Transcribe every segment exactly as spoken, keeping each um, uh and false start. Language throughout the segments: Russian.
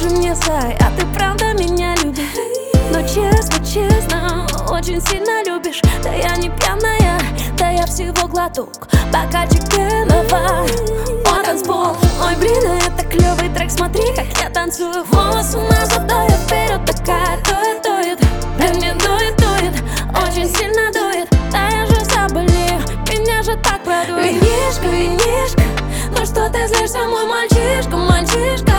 мне зай, а ты правда меня любишь. Но честно, честно, очень сильно любишь. Да я не пьяная, да я всего глоток бокальчик белого. О, танцпол, ой, блин, это клёвый трек. Смотри, как я танцую, волосы назад, да я вперед. Такая дует, дует, да мне дует, дует, очень сильно дует. Да я же заболею, меня же так продует. Винишка, винишка, ну что ты злишься, мой мальчишка, мальчишка.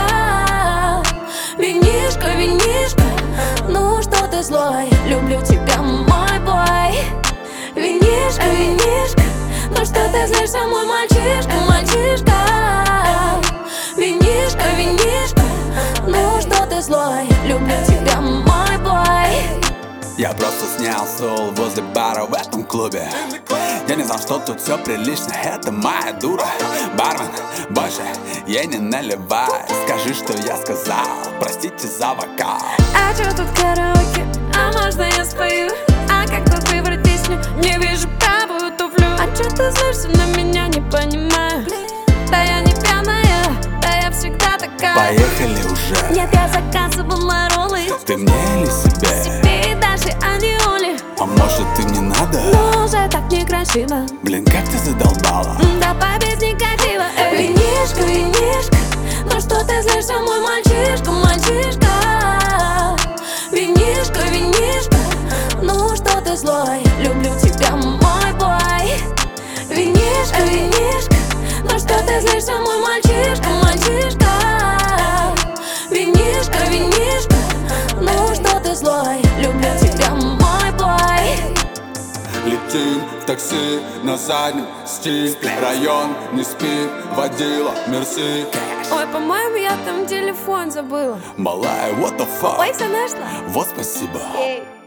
Винишка, винишка, ну что ты злой, люблю тебя, мой бой. Винишка, винишка, ну что ты злишься, мой мальчишка, мальчишка. Винишка, винишка, ну что ты злой, люблю тебя, мой бой. Я просто снял стол возле бара в этом клубе. Я не знал, что тут все прилично, это моя дура. Бармен, больше ей не наливай. Скажи, что я сказал, простите за вокал. А чё тут караоке? А можно я спою? А как тут выбрать песню? Не вижу правую туфлю. А чё ты злишься на меня, не понимаю? Да я не пьяная, да я всегда такая. Поехали уже. Нет, я заказывала роллы. Ты мне или себе? Себе и даже Аниоле. А может ты мне надо? Но уже так некрасиво. Блин, как ты задолбала. Давай без негатива. Эй. Винишка, винишка, ну что ты злишься, мой мальчишка, мальчишка. Винишка, винишка, ну что ты злой, люблю тебя, мой бой. Винишка, винишка, ну что ты злишься, мой мальчишка, мальчишка. Винишка, винишка, ну что ты злой, люблю тебя, мой бой. Летим в такси на заднем стиль. Район не спи, водила, мерси. Ой, по-моему, я там телефон забыла. Малая, what the fuck? Ой, все нашла. Вот спасибо. Эй.